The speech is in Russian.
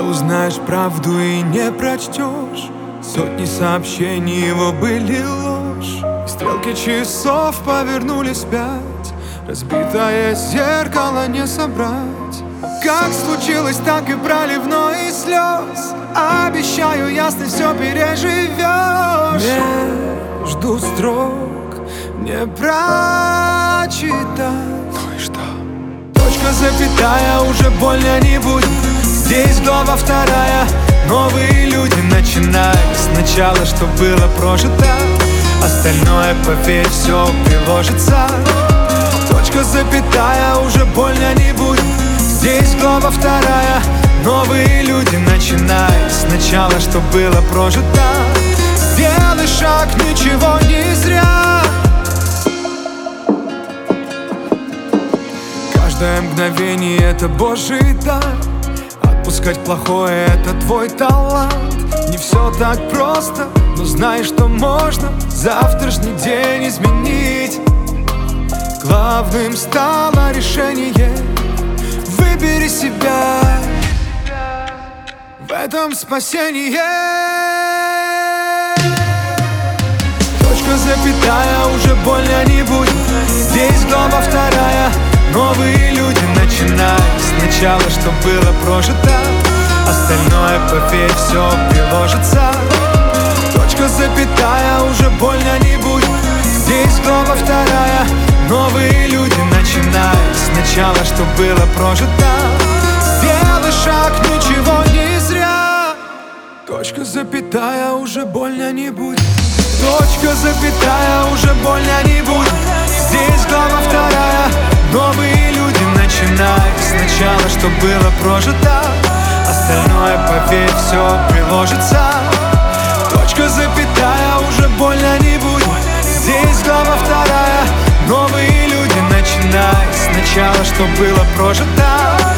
узнаешь правду и не прочтешь. Сотни сообщений его были ложь, и стрелки часов повернулись вспять. Разбитое зеркало не собрать. Как случилось, так и проливной из слез. Обещаю, ясно все переживешь. Между строк не прочитать. Ну и что? Точка, запятая, уже больно не будет. Здесь глава вторая. Новые люди, начинай сначала, что было прожито. Остальное, поверь, все приложится. Точка, запятая, уже больно не будет. Здесь глава вторая. Новые люди, начинай сначала, что было прожито. Сделай шаг, ничего не зря. Каждое мгновение — это Божий дар. Отпускать плохое — это твой талант. Не все так просто, но знай, что можно завтрашний день изменить. Главным стало решение. Выбери себя, в этом спасение. Точка, запятая, уже больно не будет. Здесь глава вторая. Новые люди, начинай сначала, что было прожито. Остальное, поверь, все приложится. Точка, запятая, уже больно не будет. Здесь глава вторая. Новые люди, начинай сначала, что было прожито. Сделай шаг, ничего не зря. Точка, запятая, уже больно не будет. Точка, запятая, уже больно не будет. Здесь глава вторая. Новые люди, начинай сначала, что было прожито. Остальное, поверь, все приложится. Точка, запятая, уже больно не будет. Здесь глава вторая. Новые люди, начинай сначала, что было прожито.